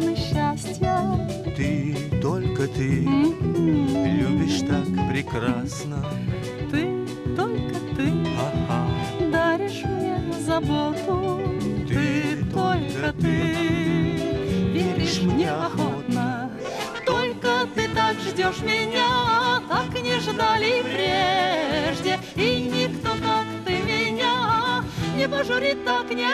полны счастья. Ты, только ты, любишь так прекрасно. Ты, только ты, Ага. даришь мне заботу. Ты, Только ты, веришь мне охотно. Только ты так ждешь меня, так не ждали прежде. И никто, как ты, меня не пожурит так нежно.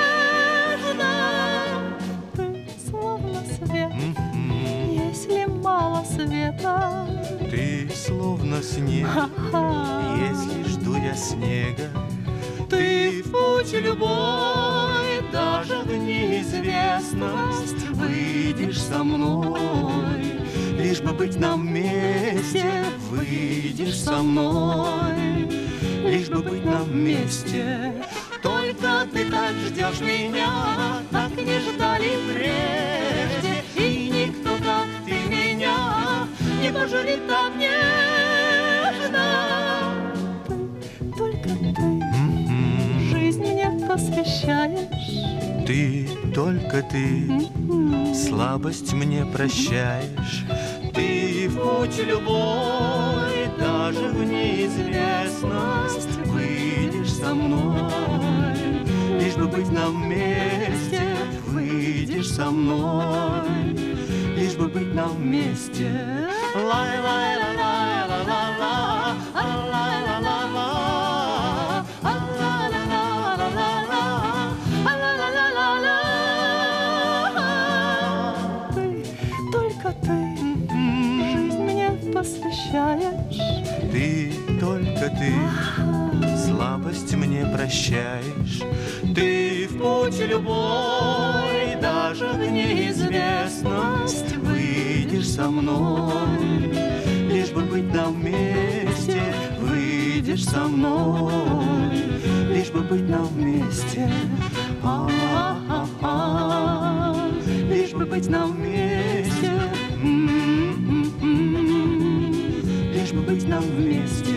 Ты словно свет, если мало света. Ты словно снег, если жду я снега. Ты в путь любой, даже в неизвестность выйдешь со мной, Лишь бы быть нам вместе, выйдешь со мной, лишь бы быть нам вместе. Только ты так ждешь меня, так не ждали прежде. И никто, как ты, меня не пожурит так нежно. Ты, только ты, жизнь мне посвящаешь. Ты, только ты, слабость мне прощаешь. Ты в путь любой, даже в неизвестность выйдешь со мной. Лишь бы быть нам вместе, выйдешь со мной. Лишь бы быть нам вместе. Лай-лай-ла-лай-ла-ла-ла, а-лай-ла-ла-ла, а-ла-ла-ла-ла-ла-ла, а-ла-ла-ла-ла-ла. Ты, только ты, жизнь мне посвящаешь. Ты, только ты, слабость мне прощаешь. Ты в путь любой, даже в неизвестность выйдешь со мной. Лишь бы быть нам вместе, выйдешь со мной. Лишь бы быть нам вместе. Лишь бы быть нам вместе. Лишь бы быть нам вместе.